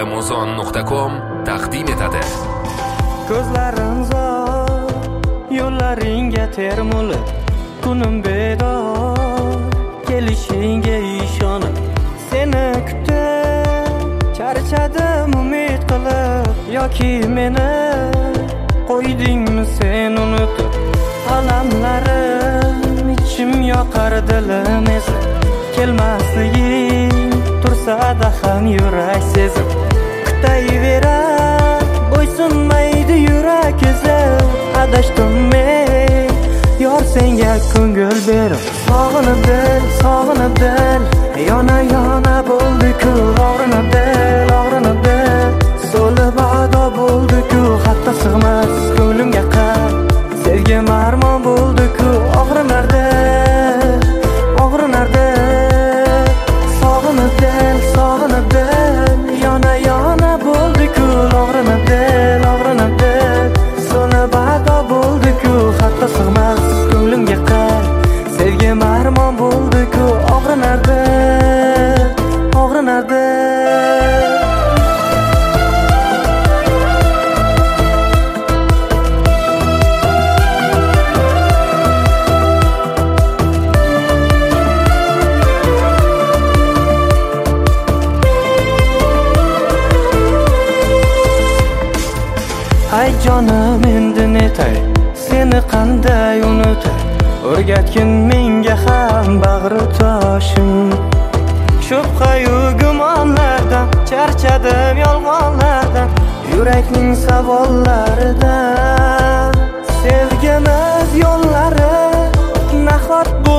amazon.com taqdim etadi. Ko'zlarim zo'r, yo'llaringga termulib, kunim bedor, kelishingga ishonib, seni kutib, charchadim umid qilib, yoki meni qo'ydingmi sen unutib. Alamlarim ichim yoqar, dilim ezib, kelmasliging tursa-da ham yurak sezib, kutayverar, bo'ysunmaydi yurak ezib. Adashdim men, yor senga ko'ngil berib, sog'inib dil, yona bo'ldi-ku, og'rinib dil, so'lib ado bo'ldi-ku, hatto sig'mas ko'nglimga qat, sevgim armon bo'ldi-ku, og'rinar dil, sog'inib dil, yona bo'ldi-ku, og'rinib dil, so'lib ado bo'ldi-ku, hatto sig'mas ko'nglimga qat, sevgim armon bo'ldi-ku, og'rinar dil. Ay jonim, endi netay, seni qanday unutay, o'rgatgin menga ham bag'ri toshim. Shubha-yu gumonlardan charchadim, yolg'onlardan, yurakning savollaridan. Sevgimiz yo'llari nahot